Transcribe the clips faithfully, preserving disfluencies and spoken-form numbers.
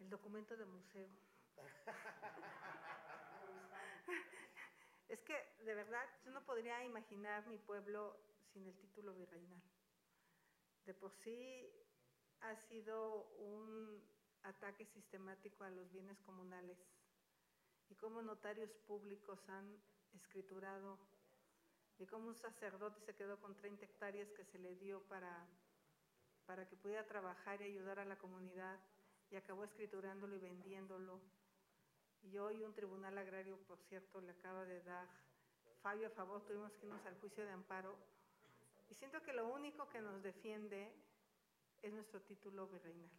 El documento de museo. Es que, de verdad, yo no podría imaginar mi pueblo sin el título virreinal. De por sí ha sido un ataque sistemático a los bienes comunales y cómo notarios públicos han escriturado y cómo un sacerdote se quedó con treinta hectáreas que se le dio para, para que pudiera trabajar y ayudar a la comunidad y acabó escriturándolo y vendiéndolo. Y hoy un tribunal agrario, por cierto, le acaba de dar fallo a favor, tuvimos que irnos al juicio de amparo. Y siento que lo único que nos defiende es nuestro título virreinal.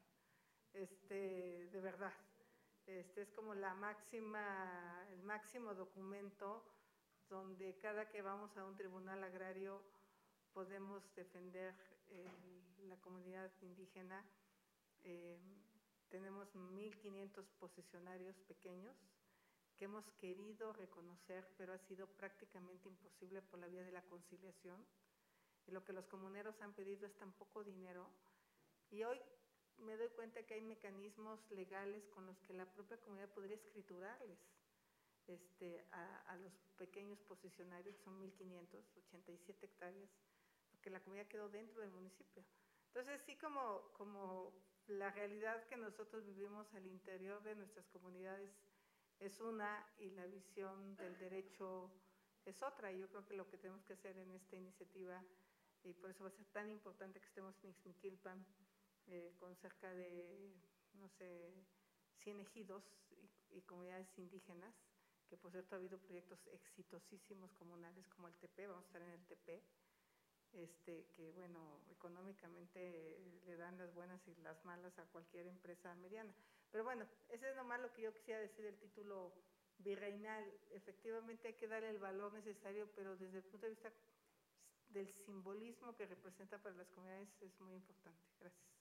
Este, de verdad, este es como la máxima, el máximo documento donde cada que vamos a un tribunal agrario podemos defender el, la comunidad indígena. Eh, tenemos mil quinientos posesionarios pequeños que hemos querido reconocer, pero ha sido prácticamente imposible por la vía de la conciliación. Y lo que los comuneros han pedido es tan poco dinero. Y hoy me doy cuenta que hay mecanismos legales con los que la propia comunidad podría escriturarles este, a, a los pequeños posesionarios, que son mil quinientos ochenta y siete hectáreas, porque la comunidad quedó dentro del municipio. Entonces, sí, como, como la realidad que nosotros vivimos al interior de nuestras comunidades es una y la visión del derecho es otra. Y yo creo que lo que tenemos que hacer en esta iniciativa, y por eso va a ser tan importante que estemos en Ixmiquilpan, eh, con cerca de, no sé, cien ejidos y, y comunidades indígenas, que por cierto ha habido proyectos exitosísimos comunales como el T P, vamos a estar en el T P, este, que bueno, económicamente le dan las buenas y las malas a cualquier empresa mediana. Pero bueno, ese es nomás lo que yo quisiera decir del título virreinal. Efectivamente hay que darle el valor necesario, pero desde el punto de vista del simbolismo que representa para las comunidades es muy importante. Gracias.